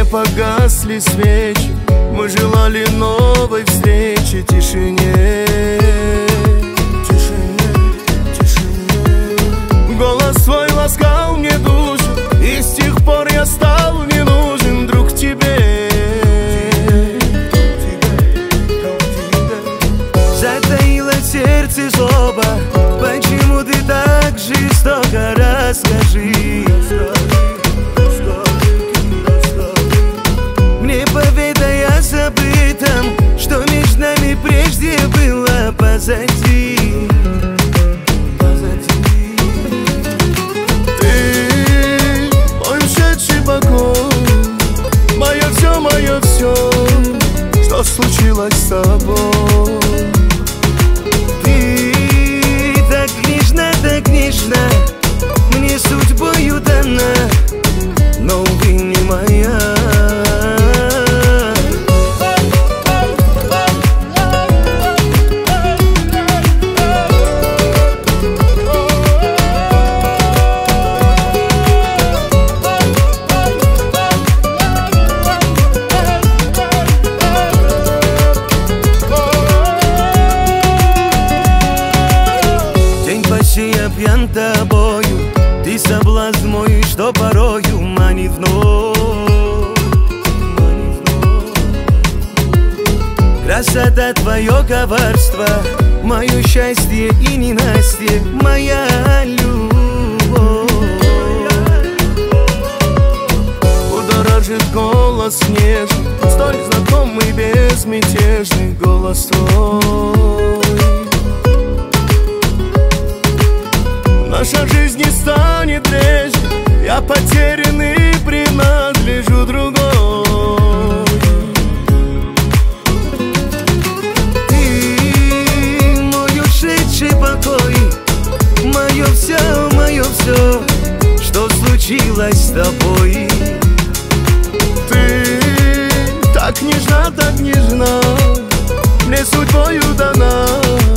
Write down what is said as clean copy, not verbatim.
погасли свечи, мы желали новой встречи, тишине. Голос свой ласкал мне душу, и с тех пор я стал не нужен, друг, тебе. Затаило сердце злоба, почему ты так жестоко, расскажи. Мне поведай о забытом, что между нами прежде было позади. Мое все, что случилось с тобой. Ты так нежна, мне судьбою дана, но, увы, не моя. Я пьян тобою, ты соблазн мой, что порою манит вновь. Красота, твое коварство, мое счастье и ненастье, моя любовь. Будоражит голос нежный, столь знакомый, безмятежный голос твой. Наша жизнь не станет прежней, я потерян и принадлежу другой. Ты мой ушедший покой, мое все, что случилось с тобой. Ты так нежна, мне судьбою дана.